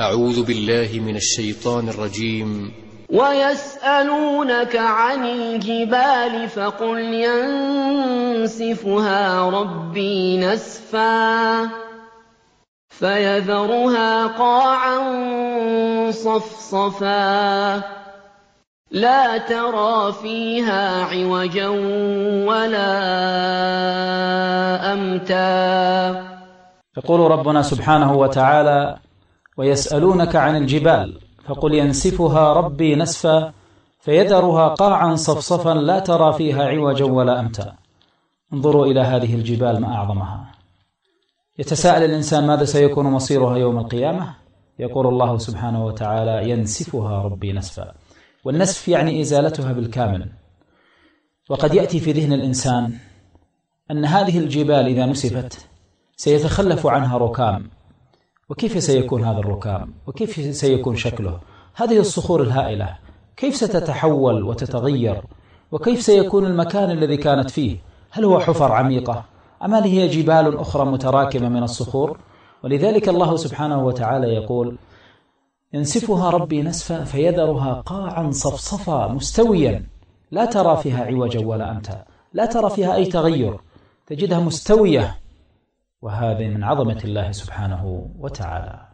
أعوذ بالله من الشيطان الرجيم. ويسألونك عن الجبال فقل ينسفها ربي نسفا فيذرها قاعا صفصفا لا ترى فيها عوجا ولا أمتا. يقول ربنا سبحانه وتعالى: ويسألونك عن الجبال فقل ينسفها ربي نسفا فيذرها قاعا صفصفا لا ترى فيها عوجا ولا أمتا. انظروا إلى هذه الجبال ما أعظمها. يتساءل الإنسان ماذا سيكون مصيرها يوم القيامة؟ يقول الله سبحانه وتعالى: ينسفها ربي نسفا. والنسف يعني إزالتها بالكامل. وقد يأتي في ذهن الإنسان أن هذه الجبال إذا نسفت سيتخلف عنها ركام، وكيف سيكون هذا الركام؟ وكيف سيكون شكله؟ هذه الصخور الهائلة كيف ستتحول وتتغير؟ وكيف سيكون المكان الذي كانت فيه؟ هل هو حفر عميقة أم هل هي جبال أخرى متراكمة من الصخور؟ ولذلك الله سبحانه وتعالى يقول: ينسفها ربي نسفا فيذرها قاعا صفصفا مستويا لا ترى فيها عوجا ولا أمتا. لا ترى فيها أي تغير، تجدها مستوية. وهذا من عظمة الله سبحانه وتعالى.